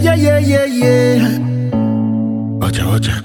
yeah. Watcha.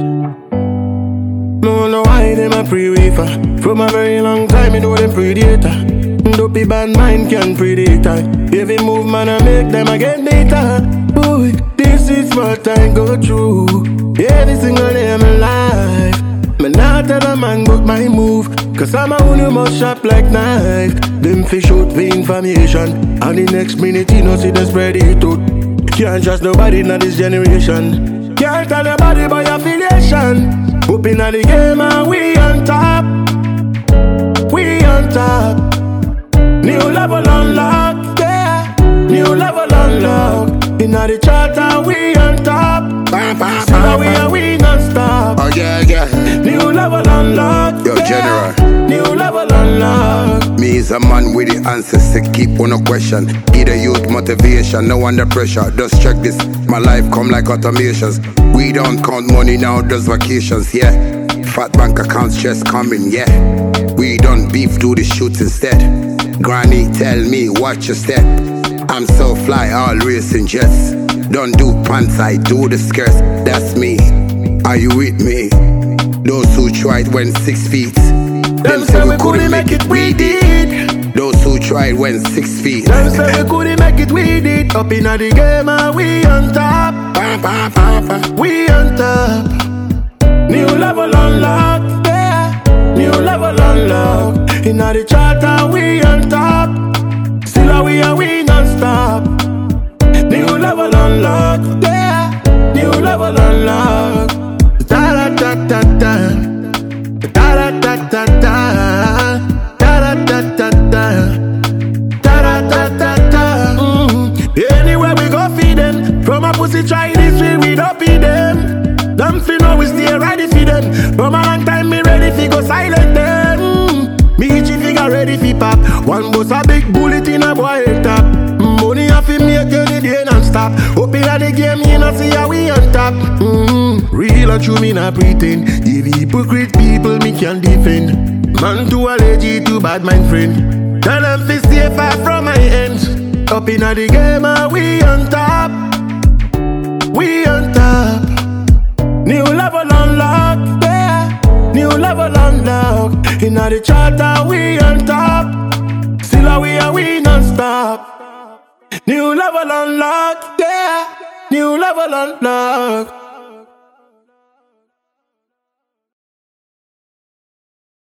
No know why them a pre-wafer. From a very long time, you know them predator. Dopey bad mind can predict I. Every move man I make them again data. Boy, this is what I go through. Every single day of my life. Me not tell a man but my move. Cause I'm a one who must sharp like knife. Them fish out for information. And the next minute you know see them spread it out. Can't trust nobody in this generation. Can't tell nobody about your affiliation. Up in the game and we on top. We on top. New level unlock, yeah. New level unlock. In the charter we on top. See how we are, we non-stop. Oh yeah. New level unlock, Yo, yeah. General. New level unlock. Me is a man with the answers to keep on a question. Give the youth motivation, no under pressure. Just check this, my life come like automations. We don't count money now, just vacations, yeah. Fat bank accounts just coming, yeah. We don't beef, do the shoots instead. Granny tell me, watch your step. I'm so fly, all racing jets. Don't do pants, I do the skirts. That's me, are you with me? Those who tried went 6 feet. Them say we couldn't make it, we did. Those who tried went 6 feet. Them say we couldn't make it, we did. Up in the game and we on top. We on top. New level unlock, yeah. New level unlock. In the charter we on top. Still how we are, we non-stop. New level unlock, yeah. New level unlock. Da-da-da-da-da. Da-da-da-da-da. Da-da-da-da-da. Da-da-da-da-da. Anywhere we go feed them. From a pussy try this way, we don't feed them. Them fi know we stay ready for them. From a long time me ready fi go silent them. Me itchy figure ready fi pop. One bus a big bullet in a boy head top. Money a fi make any day non-stop. Up inna the game you know see how we on top. Real and true me not pretend. If hypocrite people me can defend. Man too allergic to bad mind friend. Tell them fi stay far from my end. Up inna the game and we on top. We on top. New level unlock, yeah. New level unlock. In the charter we on top. Still how we are, we non-stop. New level unlock, yeah. New level unlock.